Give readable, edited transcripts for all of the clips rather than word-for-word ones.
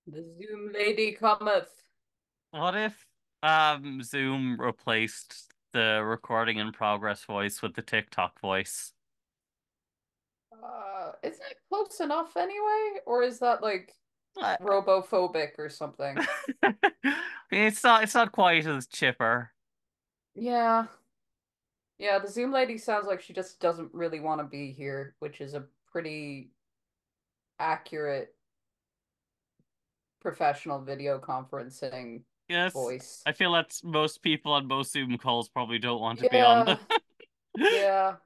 The Zoom lady cometh. What if Zoom replaced the recording in progress voice with the TikTok voice? Isn't it close enough anyway? Or is that like Uh, robophobic or something? it's not quite as chipper. Yeah. Yeah, the Zoom lady sounds like she just doesn't really want to be here, which is a pretty accurate professional video conferencing Yes. voice. I feel that most people on most Zoom calls probably don't want to be on them. Yeah, yeah,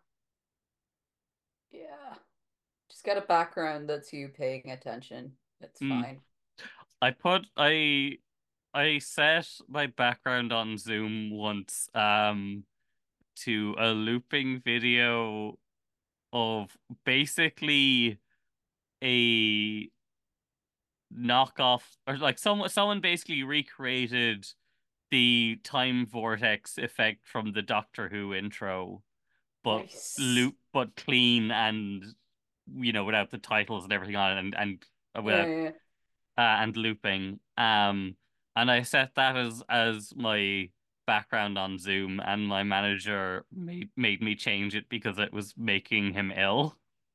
yeah. Just get a background that's you paying attention. It's Hmm. fine. I put I set my background on Zoom once to a looping video of basically a knockoff, or like someone basically recreated the time vortex effect from the Doctor Who intro, but Nice. loop but clean and without the titles and everything on it, and Yeah, without yeah. and looping. And I set that as my background on Zoom, and my manager made me change it because it was making him ill.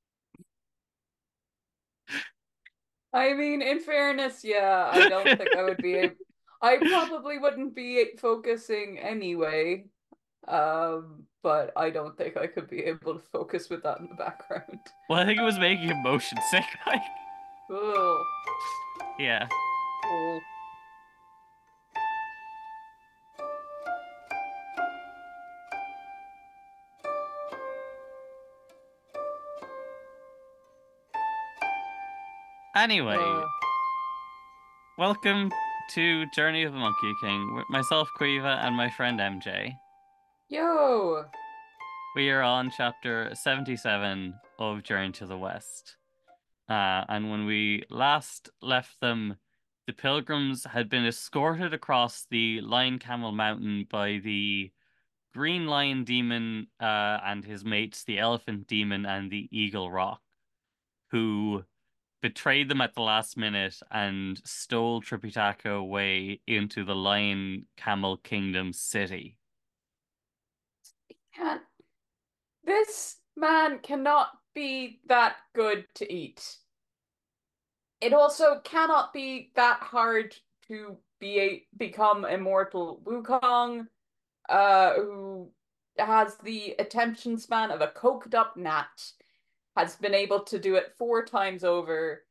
I mean, in fairness, yeah, I don't think I would be able. I probably wouldn't be focusing anyway. But I don't think I could be able to focus with that in the background. Well, I think it was making him motion sick. Like, Oh, yeah. cool. Anyway, Uh, welcome to Journey of the Monkey King with myself, Quiva, and my friend MJ. yo, We are on chapter 77 of Journey to the West. And when we last left them, the pilgrims had been escorted across the Lion Camel Mountain by the Green Lion Demon and his mates, the Elephant Demon and the Eagle Rock, who betrayed them at the last minute and stole Tripitaka away into the Lion Camel Kingdom city. can't. This man cannot be that good to eat. It also cannot be that hard to become immortal. Wukong, who has the attention span of a coked up gnat, has been able to do it four times over.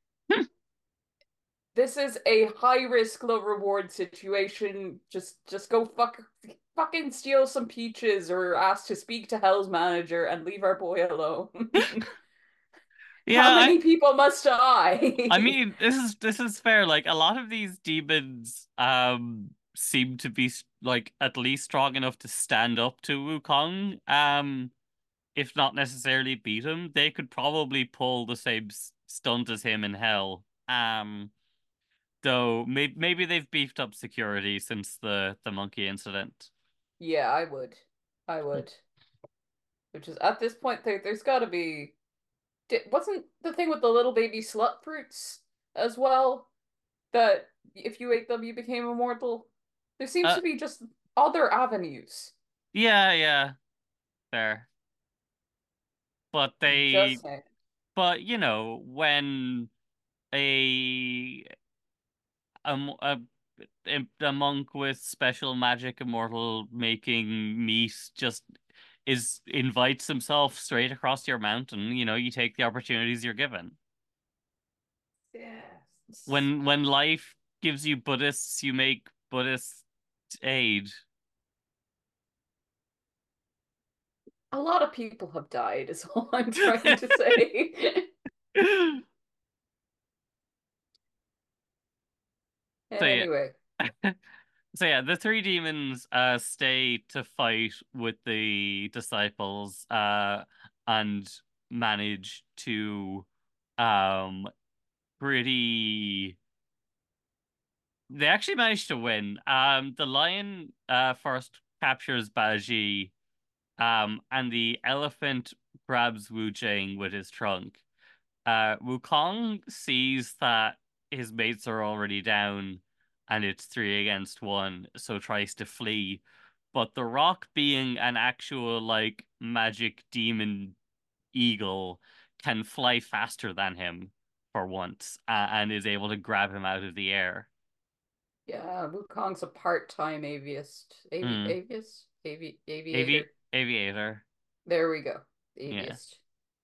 This is a high risk, low reward situation. Just go fucking steal some peaches or ask to speak to Hell's manager and leave our boy alone. How Yeah, many people must I die? mean, this is fair. Like a lot of these demons seem to be like at least strong enough to stand up to Wukong. If not necessarily beat him, they could probably pull the same stunt as him in Hell. Though maybe they've beefed up security since the monkey incident. Yeah, I would. I would. Which is at this point there's got to be wasn't the thing with the little baby slut fruits as well that if you ate them you became immortal? There seems Uh, to be just other avenues. yeah, yeah, fair. But Just they, saying. but when a a a monk with special magic immortal making meat just is invites himself straight across your mountain, you take the opportunities you're given. Yes. When life gives you Buddhists, you make Buddhist aid. A lot of people have died, is all I'm trying to say. So yeah. Anyway, So yeah, the three demons stay to fight with the disciples and manage to um pretty they actually managed to win. The lion first captures Baji, and the elephant grabs Wu Jing with his trunk. Wukong sees that his mates are already down and it's 3 against 1, so tries to flee. But the rock, being an actual like magic demon eagle, can fly faster than him for once, and is able to grab him out of the air. Yeah, Wukong's a part-time aviist. Hmm. Aviator. Aviator. There we go. Yeah. Aviist.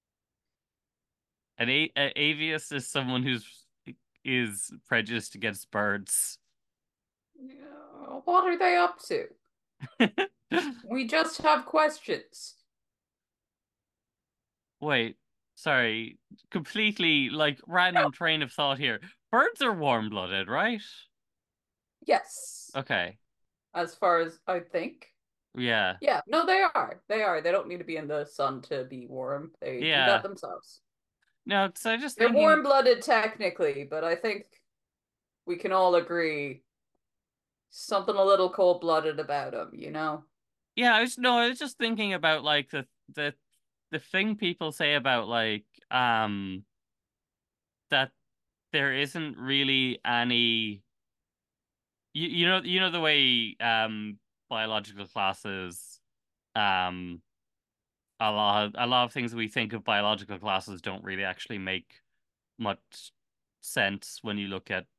An avius is someone who's is prejudiced against birds. Yeah, what are they up to? We just have questions. Wait, sorry. Completely like random train of thought here. Birds are warm-blooded, right? Yes, Okay. as far as I think. Yeah. Yeah, no, they are. They are. They don't need to be in the sun to be warm. They do that Yeah. themselves. No, so I'm just They're thinking, warm-blooded technically, but I think we can all agree something a little cold-blooded about them, you know? yeah, I was just thinking about like the the thing people say about like that there isn't really any you know the way biological classes um a lot of things we think of biological classes don't really actually make much sense when you look at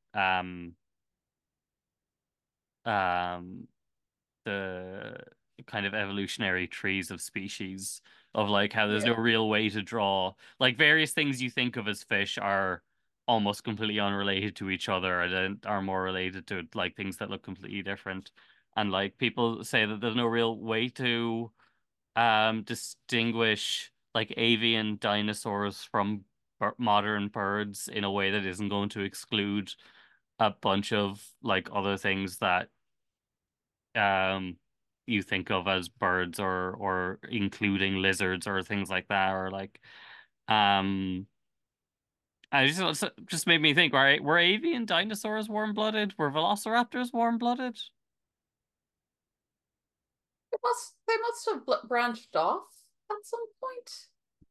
um the kind of evolutionary trees of species, of like how there's no Yeah. real way to draw like various things you think of as fish are almost completely unrelated to each other, and then are more related to like things that look completely different. And like people say that there's no real way to distinguish like avian dinosaurs from modern birds in a way that isn't going to exclude a bunch of like other things that um you think of as birds, or including lizards or things like that, or like um I just made me think, right? Were avian dinosaurs warm-blooded? Were velociraptors warm-blooded? They must have branched off at some point.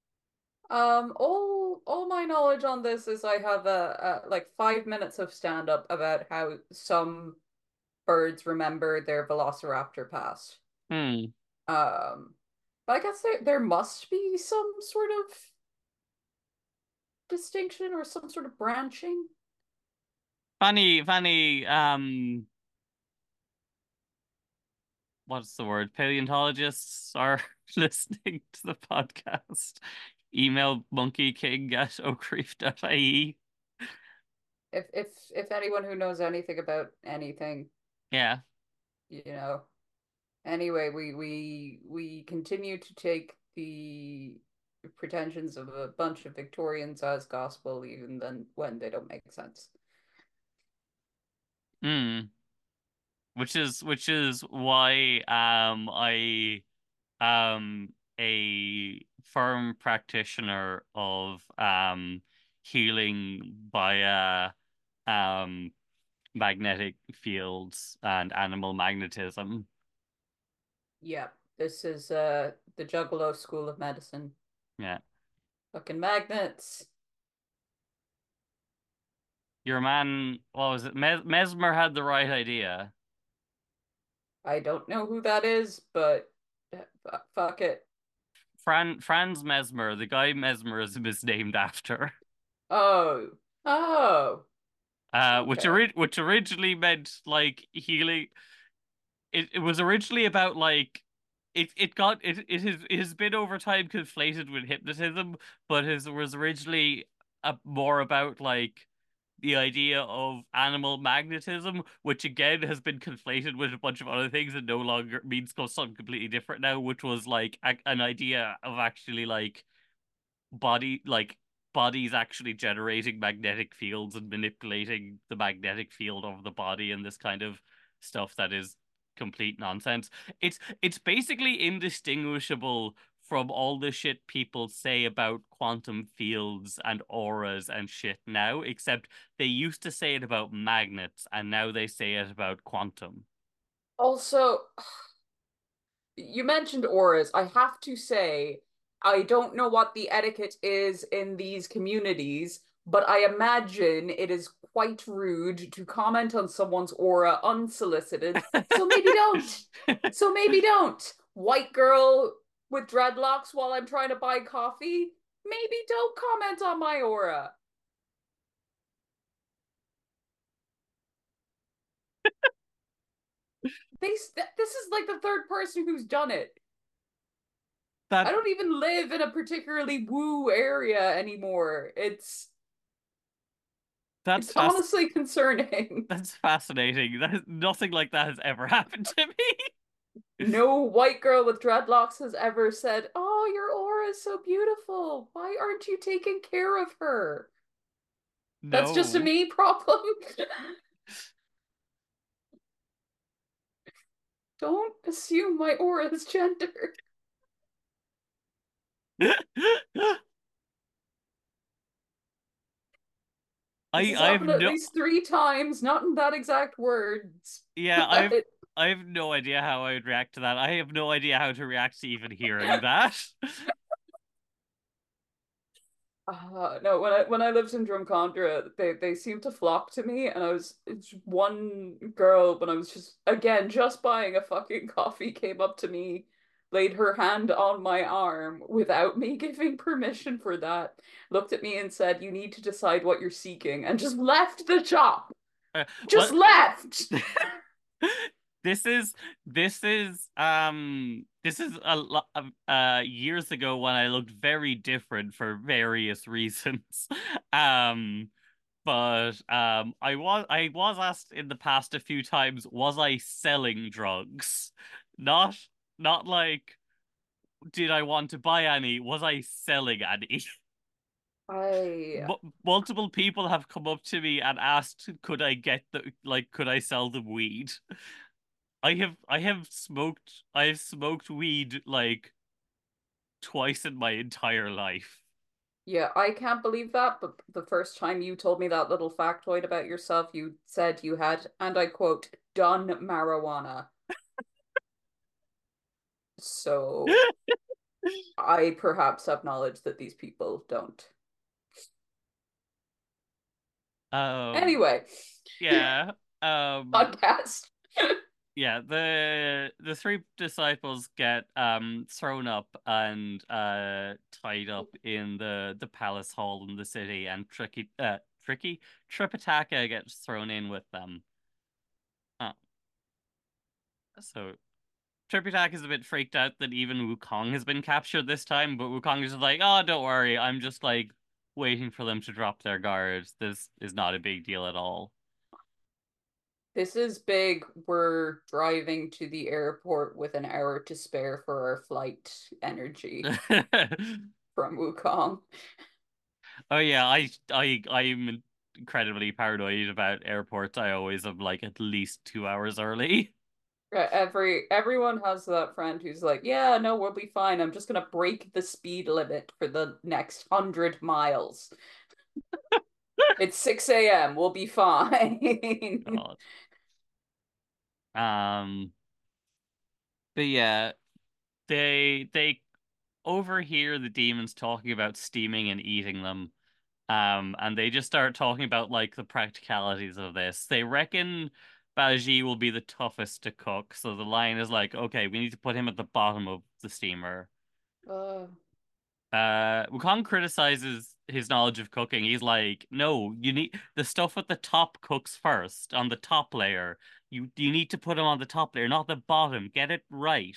All my knowledge on this is I have a like 5 minutes of stand-up about how some birds remember their velociraptor past. Hmm. Um, but I guess there must be some sort of distinction or some sort of branching. Funny, what's the word? Paleontologists are listening to the podcast. Email monkeyking at oakreef.ie. If anyone who knows anything about anything, Yeah. you know. Anyway, we continue to take the pretensions of a bunch of Victorians as gospel, even then when they don't make sense. Hmm. Which is why I a firm practitioner of healing via um magnetic fields and animal magnetism. Yeah, this is the Juggalo School of Medicine. Yeah. Fucking magnets. Your man, what was it? Mesmer had the right idea. I don't know who that is, but fuck it. Franz Mesmer, the guy Mesmerism is named after. Oh, oh, okay. Which originally meant like healing. It was originally about like it has been over time conflated with hypnotism, but it was originally more about like the idea of animal magnetism, which again has been conflated with a bunch of other things and no longer means something completely different now, which was like an idea of actually like body like bodies actually generating magnetic fields and manipulating the magnetic field of the body, and this kind of stuff that is complete nonsense. It's basically indistinguishable from all the shit people say about quantum fields and auras and shit now, except they used to say it about magnets and now they say it about quantum. Also, you mentioned auras. I have to say, I don't know what the etiquette is in these communities, but I imagine it is quite rude to comment on someone's aura unsolicited. So maybe don't. So maybe don't. White girl with dreadlocks while I'm trying to buy coffee. Maybe don't comment on my aura. This is like the third person who's done it. I That don't even live in a particularly woo area anymore. that's It's fast. honestly concerning. That's fascinating. Nothing like that has ever happened to me. No white girl with dreadlocks has ever said, "Oh, your aura is so beautiful. Why aren't you taking care of her?" That's just a No. me problem. Don't assume my aura is gender. This has I've happened at no least three times, not in that exact words, yeah, but I have no idea how I would react to that. I have no idea how to react to even hearing that. no, when I lived in Drumcondra, they seemed to flock to me, and it's one girl when I was just buying a fucking coffee came up to me, laid her hand on my arm without me giving permission for that, looked at me and said, "You need to decide what you're seeking," and just left the shop. Just Well, left. this is this is a lot years ago when I looked very different for various reasons. Um but I was asked in the past a few times, was I selling drugs? Not not like did I want to buy any? Was I selling any? I Multiple people have come up to me and asked, could I get could I sell them weed? I have smoked weed like twice in my entire life. Yeah, I can't believe that, but the first time you told me that little factoid about yourself, you said you had, and I quote, done marijuana. So I perhaps have knowledge that these people don't. Um, Anyway, yeah. Um, podcast. yeah, the three disciples get thrown up and tied up in the palace hall in the city, and tricky Tripitaka gets thrown in with them. Uh, so Tripitaka is a bit freaked out that even Wukong has been captured this time, but Wukong is just like, oh, don't worry, I'm just like waiting for them to drop their guards. This is not a big deal at all. This is big. We're driving to the airport with an hour to spare for our flight energy from Wukong. Oh yeah, I'm incredibly paranoid about airports. I always am like at least 2 hours early. Everyone has that friend who's like, yeah, no, we'll be fine. I'm just gonna break the speed limit for the next 100 miles. It's 6 a.m. We'll be fine. God. Um, but yeah, they overhear the demons talking about steaming and eating them. And they just start talking about like the practicalities of this. They reckon Baji will be the toughest to cook, so the line is like, okay, we need to put him at the bottom of the steamer. Uh, Wukong criticizes his knowledge of cooking. He's like, no, you need the stuff at the top cooks first on the top layer. You need to put them on the top layer, not the bottom. Get it right.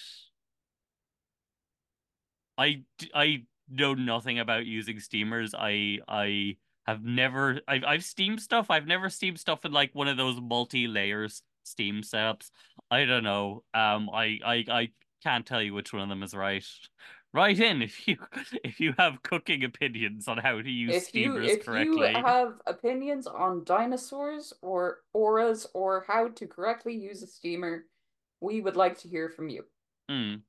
I know nothing about using steamers. I have never I've steamed stuff. I've never steamed stuff in like one of those multi-layers steam setups. I don't know. I can't tell you which one of them is right. Write in if you have cooking opinions on how to use steamers if you correctly. have opinions on dinosaurs or auras or how to correctly use a steamer, we would like to hear from you. Hmm.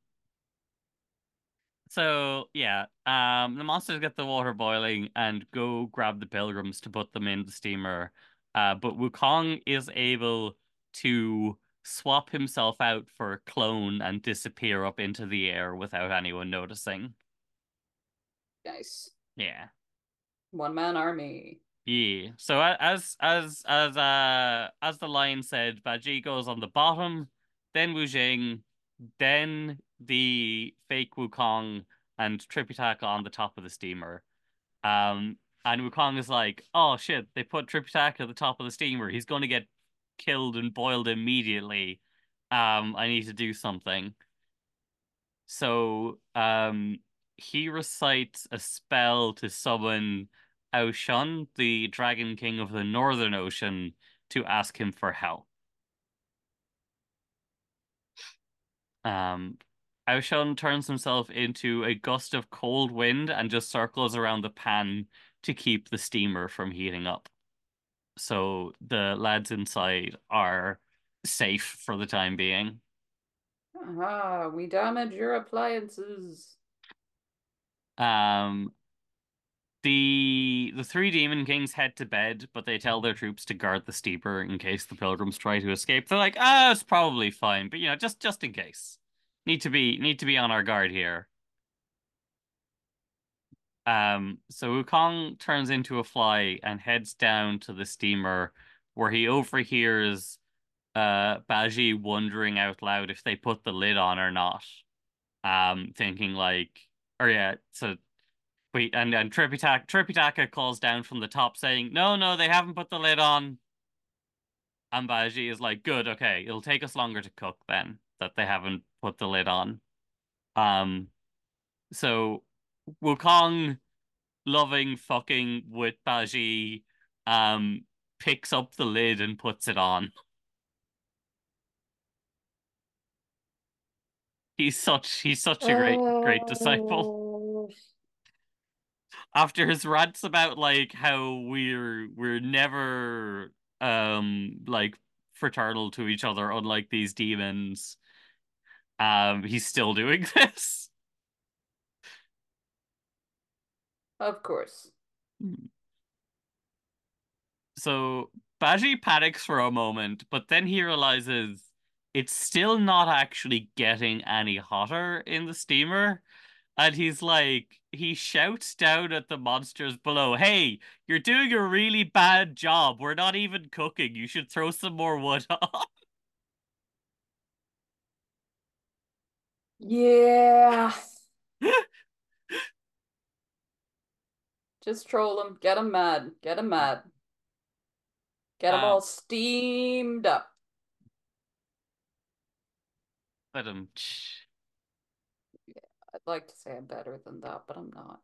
So yeah, the monsters get the water boiling and go grab the pilgrims to put them in the steamer. But Wukong is able to swap himself out for a clone and disappear up into the air without anyone noticing. Nice. Yeah. One man army. Yeah. So as the line said, Baji goes on the bottom, then Wu Jing, then the fake Wukong and Tripitaka on the top of the steamer. And Wukong is like, oh shit, they put Tripitaka at the top of the steamer. He's going to get killed and boiled immediately. I need to do something. So, he recites a spell to summon Aoshun, the Dragon King of the Northern Ocean, to ask him for help. Um, Aoshun turns himself into a gust of cold wind and just circles around the pan to keep the steamer from heating up. So the lads inside are safe for the time being. Ah, we damage your appliances. Um, the three Demon Kings head to bed, but they tell their troops to guard the steeper in case the pilgrims try to escape. They're like, ah, it's probably fine, but just in case. Need to be on our guard here. So Wukong turns into a fly and heads down to the steamer where he overhears Baji wondering out loud if they put the lid on or not. Thinking like, or yeah, so wait, and Tripitaka calls down from the top saying, "No, no, they haven't put the lid on." And Baji is like, "Good, okay, it'll take us longer to cook then that they haven't put the lid on." Um, so Wukong, loving fucking with Baji, picks up the lid and puts it on. He's such a great disciple. Uh, After his rants about like how we're never like fraternal to each other, unlike these demons, he's still doing this. of course. So Baji panics for a moment, but then he realizes it's still not actually getting any hotter in the steamer. And he shouts down at the monsters below, "Hey, you're doing a really bad job. We're not even cooking. You should throw some more wood on." Yeah. Just troll them. Get them mad. Get them mad. Get them Um, all steamed up. but I'd like to say I'm better than that, but I'm not.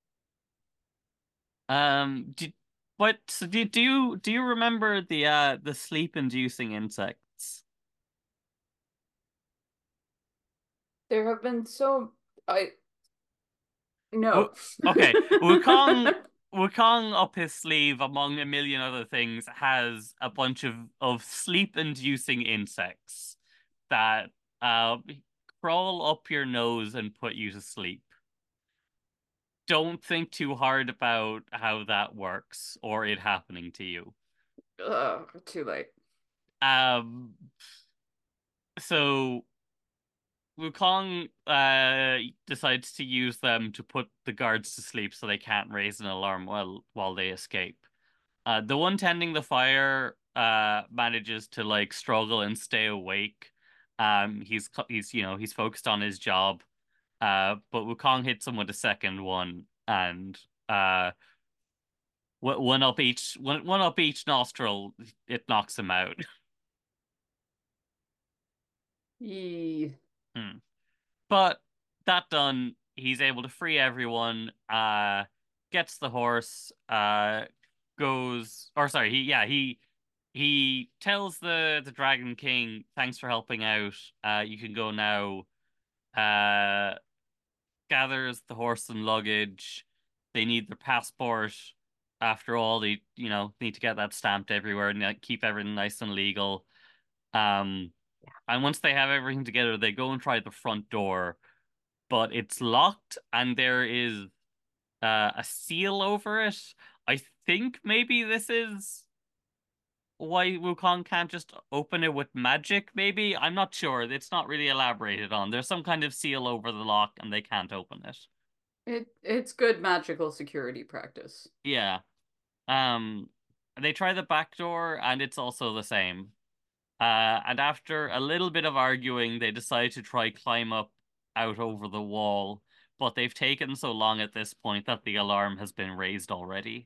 do, what so do you remember the sleep inducing insects? There have been so I Wo- no. okay, Wukong up his sleeve, among a million other things, has a bunch of sleep inducing insects that uh crawl up your nose and put you to sleep. Don't think too hard about how that works or it happening to you. Ugh, too late. Um, so Wukong decides to use them to put the guards to sleep so they can't raise an alarm while they escape. The one tending the fire manages to like struggle and stay awake. He's focused on his job. But Wukong hits him with a second one and one up each nostril, it knocks him out. Yee. Hmm. But that done, he's able to free everyone, gets the horse, goes or sorry, he tells the Dragon King, thanks for helping out. You can go now. Uh gathers the horse and luggage. They need their passport. After all, they need to get that stamped everywhere and keep everything nice and legal. Um, and once they have everything together, they go and try the front door, but it's locked and there is a seal over it. I think maybe this is why Wukong can't just open it with magic, maybe? I'm not sure. It's not really elaborated on. There's some kind of seal over the lock and they can't open it. It's good magical security practice. Yeah. Um, they try the back door, and it's also the same. And after a little bit of arguing, they decide to try climb up out over the wall, but they've taken so long at this point that the alarm has been raised already.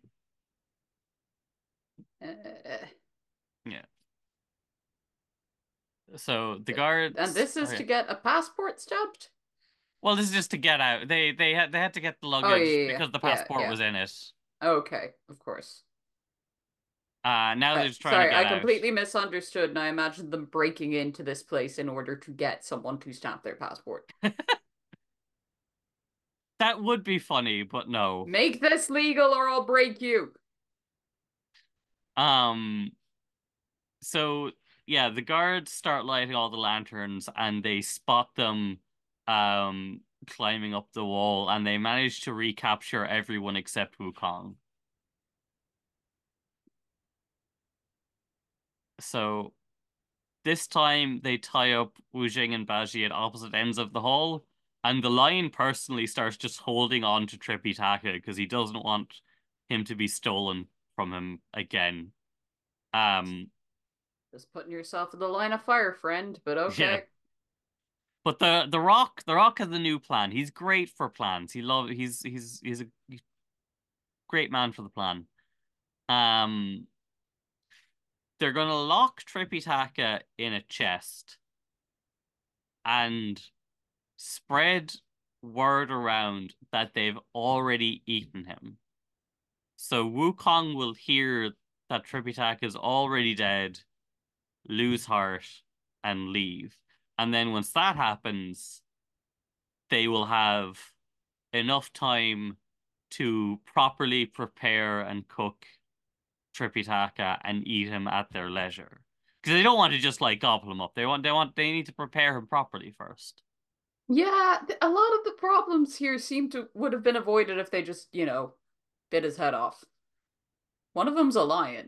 Uh, Yeah. So the guards. and this Oh is yeah. to get a passport stamped? Well, this is just to get out. They had to get the Oh, luggage yeah, because the yeah, passport yeah, was in it. yeah. Okay, of course. Now they're just trying to Sorry, get I out. completely misunderstood, and I imagined them breaking into this place in order to get someone to stamp their passport. That would be funny, but no. Make this legal or I'll break you. Um, so yeah, the guards start lighting all the lanterns and they spot them climbing up the wall and they manage to recapture everyone except Wukong. So this time they tie up Wu Jing and Baji at opposite ends of the hall, and the Lion personally starts just holding on to Trippy Taka because he doesn't want him to be stolen from him again. Um, Just putting yourself in the line of fire, friend, but yeah. okay. But the Rock has a new plan. He's great for plans. He's a great man for the plan. Um, they're gonna lock Trippy Taka in a chest and spread word around that they've already eaten him. So Wukong will hear that Tripitaka is already dead, lose heart, and leave. And then once that happens, they will have enough time to properly prepare and cook Tripitaka and eat him at their leisure. Because they don't want to just like gobble him up. They need to prepare him properly first. Yeah, a lot of the problems here seem to would have been avoided if they just, bit his head off. One of them's a lion.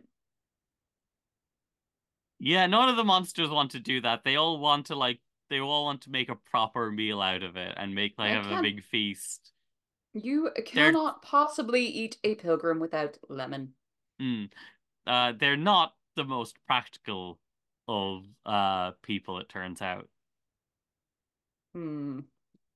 Yeah, none of the monsters want to do that. They all want to make a proper meal out of it and make like I have a can't. big feast. You They're cannot possibly eat a pilgrim without lemon. mm, they're not the most practical of people, it turns out. Hmm.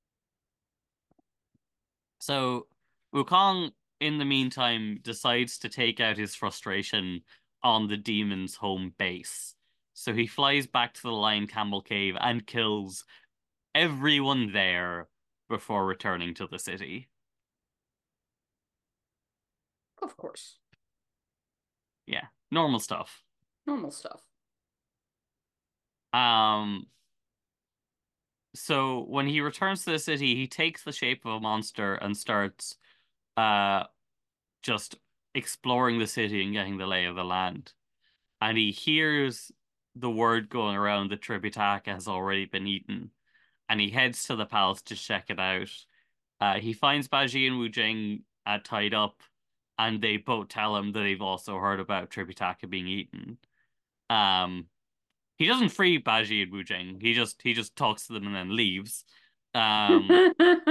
So Wukong, in the meantime, decides to take out his frustration on the demon's home base. So he flies back to the Lion Camel Cave and kills everyone there before returning to the city. Of course. Yeah, normal stuff. Normal stuff. Um, so when he returns to the city, he takes the shape of a monster and starts uh just exploring the city and getting the lay of the land. And he hears the word going around that Tributaka has already been eaten, and he heads to the palace to check it out. He finds Baji and Wu Jing tied up, and they both tell him that they've also heard about Tributaka being eaten. Um, he doesn't free Baji and Wu Jing. He just talks to them and then leaves. Um,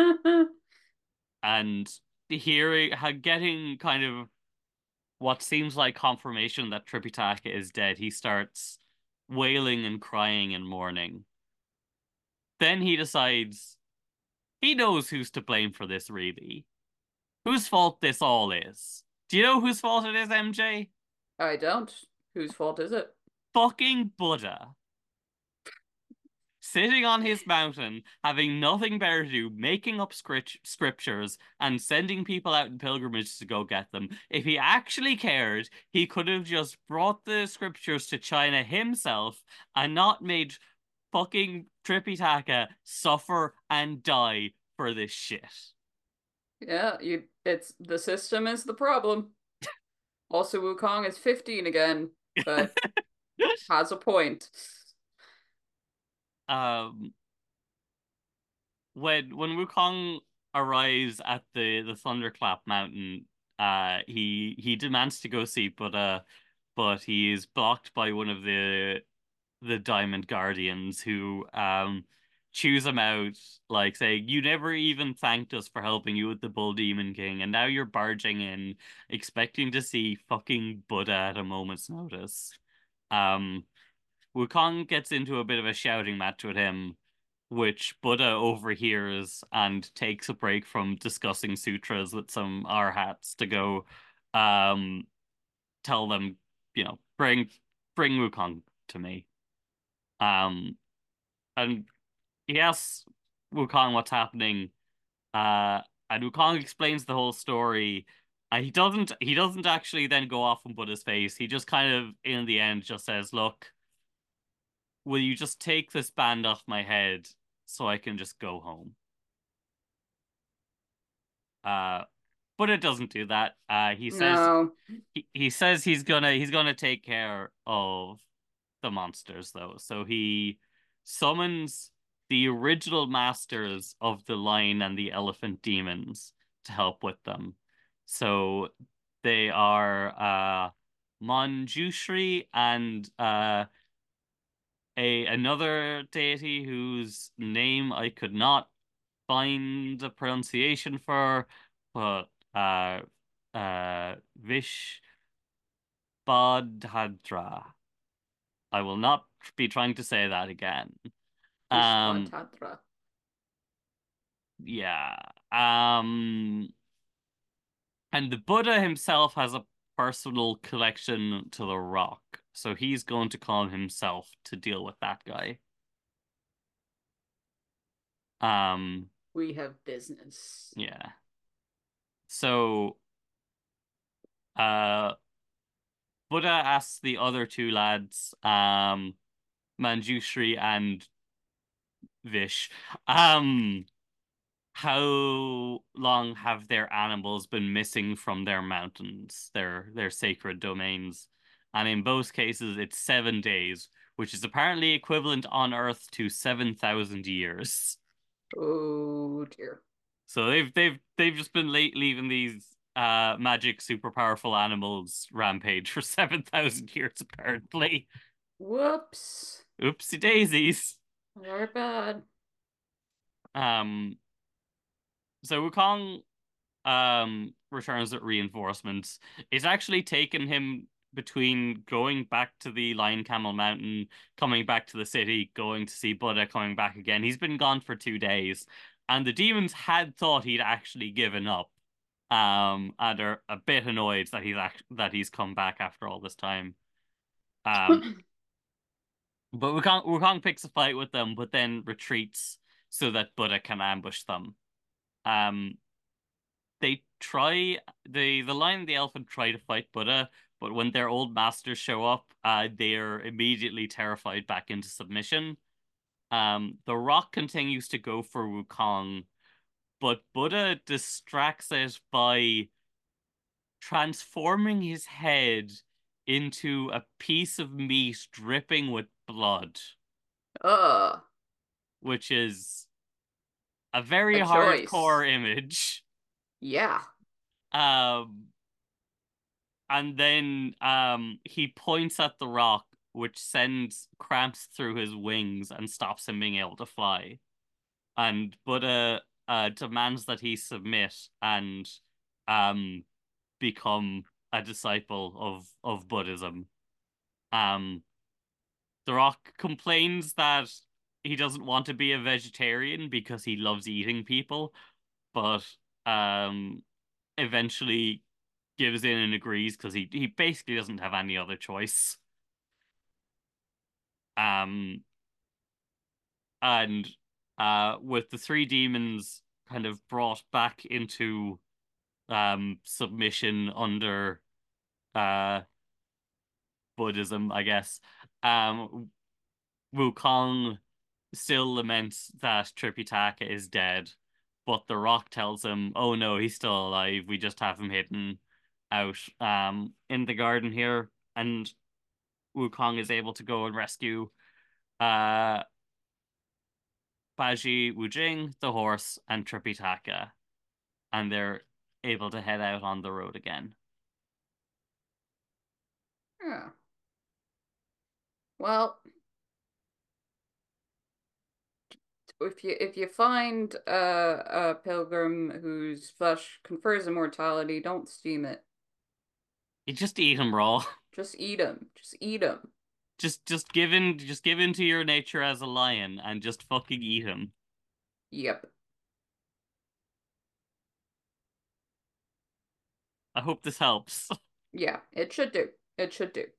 and getting kind of what seems like confirmation that Tripitaka is dead, he starts wailing and crying and mourning. Then he decides he knows who's to blame for this, really. Whose fault this all is. Do you know whose fault it is, MJ? I don't. Whose fault is it? Fucking Buddha. Sitting on his mountain, having nothing better to do, making up scriptures and sending people out in pilgrimages to go get them. If he actually cared, he could have just brought the scriptures to China himself and not made fucking Tripitaka suffer and die for this shit. Yeah, it's the system is the problem. Also, Wukong is 15 again, but has a point. um, when Wukong arrives at the Thunderclap Mountain, he demands to go see Buddha, but he is blocked by one of the Diamond Guardians who chews him out, like saying, "You never even thanked us for helping you with the Bull Demon King, and now you're barging in, expecting to see fucking Buddha at a moment's notice." Um, Wukong gets into a bit of a shouting match with him, which Buddha overhears and takes a break from discussing sutras with some arhats to go, um, tell them, bring Wukong to me. Um, and he asks Wukong what's happening. Uh, and Wukong explains the whole story. He doesn't actually then go off and put his face. He just kind of, in the end, just says, "Look, will you just take this band off my head so I can just go home?" Uh, but it doesn't do that. No. He says he's gonna take care of the monsters though. So he summons the original masters of the lion and the elephant demons to help with them. So they are Manjushri and a another deity whose name I could not find a pronunciation for, but Vishbadhadra. I will not be trying to say that again. Um, Vishvatadra. yeah. Um, and the Buddha himself has a personal connection to the rock, so he's going to call himself to deal with that guy. Um, We have business. yeah. So, uh, Buddha asks the other two lads, Manjushri and Vish, um, how long have their animals been missing from their mountains, their sacred domains? And in both cases, it's 7 days, which is apparently equivalent on Earth to 7,000 years. Oh dear. So they've just been leaving these magic super powerful animals rampage for 7,000 years apparently. Whoops. Oopsie daisies. Our bad. Um, so Wukong returns with reinforcements. It's actually taken him between going back to the Lion Camel Mountain, coming back to the city, going to see Buddha, coming back again. He's been gone for 2 days, and the demons had thought he'd actually given up. And are a bit annoyed that he's come back after all this time. Um, but Wukong picks a fight with them, but then retreats so that Buddha can ambush them. Um, they try the lion and the elephant try to fight Buddha, but when their old masters show up, they're immediately terrified back into submission. The rock continues to go for Wukong, but Buddha distracts it by transforming his head into a piece of meat dripping with blood, Uh, which is a very a choice. hardcore image. Yeah. Um, And then he points at the rock, which sends cramps through his wings and stops him being able to fly. And Buddha demands that he submit and um become a disciple of Buddhism. Um, the rock complains that he doesn't want to be a vegetarian because he loves eating people, but um eventually gives in and agrees because he basically doesn't have any other choice. Um, and with the three demons kind of brought back into submission under uh Buddhism, I guess. Wukong still laments that Tripitaka is dead, but the Rock tells him, "Oh no, he's still alive. We just have him hidden out in the garden here." And Wukong is able to go and rescue uh Baji Wujing, the horse, and Tripitaka, and they're able to head out on the road again. Yeah. Well, if you find a pilgrim whose flesh confers immortality, don't steam it. You just eat him raw. Just eat him. Just eat him. Just give in to your nature as a lion and just fucking eat him. Yep. I hope this helps. Yeah, it should do. It should do.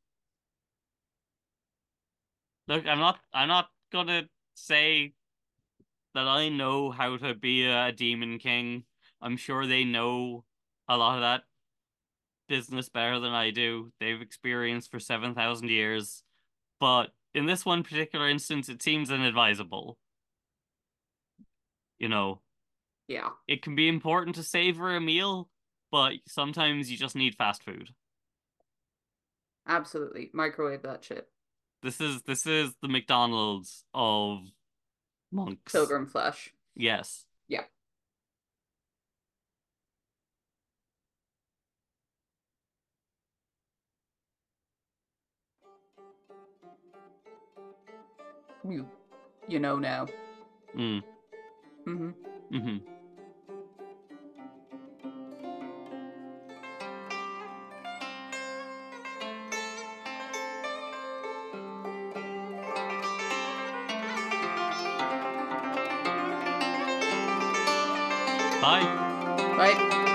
Look, I'm not gonna say that I know how to be a demon king. I'm sure they know a lot of that business better than I do. They've experienced for 7,000 years. But in this one particular instance, it seems inadvisable. You know, Yeah, it can be important to savor a meal, but sometimes you just need fast food. absolutely. Microwave that shit. This is the McDonald's of monks. Pilgrim flesh. Yes. Yeah. You you know now. Mm. Mm-hmm. Mm-hmm. Bye. Right?